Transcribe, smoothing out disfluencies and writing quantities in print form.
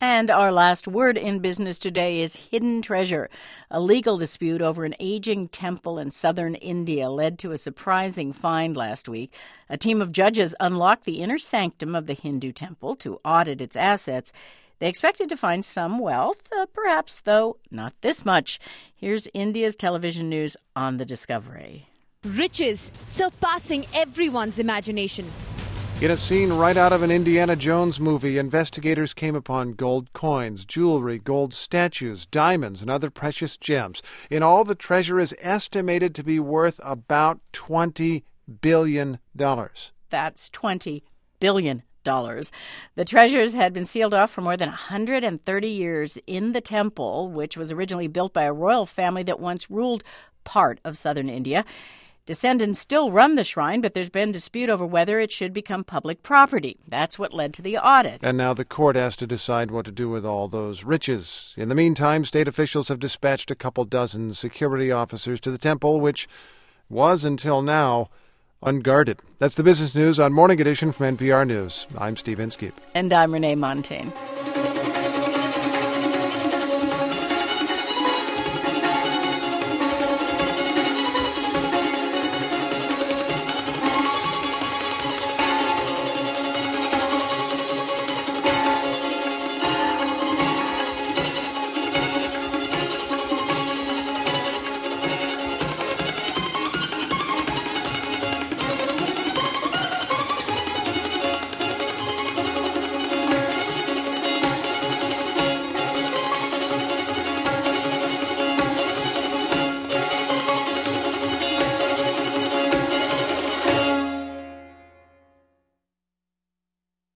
And our last word in business today is hidden treasure. A legal dispute over an aging temple in southern India led to a surprising find last week. A team of judges unlocked the inner sanctum of the Hindu temple to audit its assets. They expected to find some wealth, perhaps, though, not this much. Here's India's television news on the discovery. Riches surpassing everyone's imagination. In a scene right out of an Indiana Jones movie, investigators came upon gold coins, jewelry, gold statues, diamonds, and other precious gems. In all, the treasure is estimated to be worth about $20 billion. That's $20 billion. The treasures had been sealed off for more than 130 years in the temple, which was originally built by a royal family that once ruled part of southern India. Descendants still run the shrine, but there's been dispute over whether it should become public property. That's what led to the audit. And now the court has to decide what to do with all those riches. In the meantime, state officials have dispatched a couple dozen security officers to the temple, which was, until now, unguarded. That's the business news on Morning Edition from NPR News. I'm Steve Inskeep. And I'm Renee Montaigne.